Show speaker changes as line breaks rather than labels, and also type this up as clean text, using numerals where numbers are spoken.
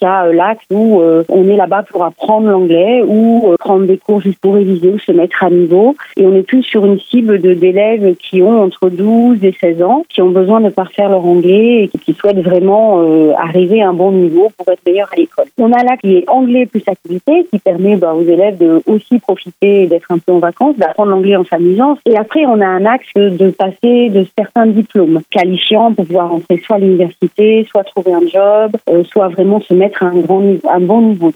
jusqu'à l'axe où on est là-bas pour apprendre l'anglais ou prendre des cours juste pour réviser ou se mettre à niveau. Et on est plus sur une cible d'élèves qui ont entre 12 et 16 ans, qui ont besoin de parfaire leur anglais et qui souhaitent vraiment arriver à un bon niveau pour être meilleurs à l'école. On a l'axe qui est anglais plus activité, qui permet aux élèves de aussi profiter d'être un peu en vacances, d'apprendre l'anglais en s'amusant. Et après, on a un axe de passer de certains diplômes qualifiants pour pouvoir entrer soit à l'université, soit trouver un job, soit vraiment se mettre à un bon niveau.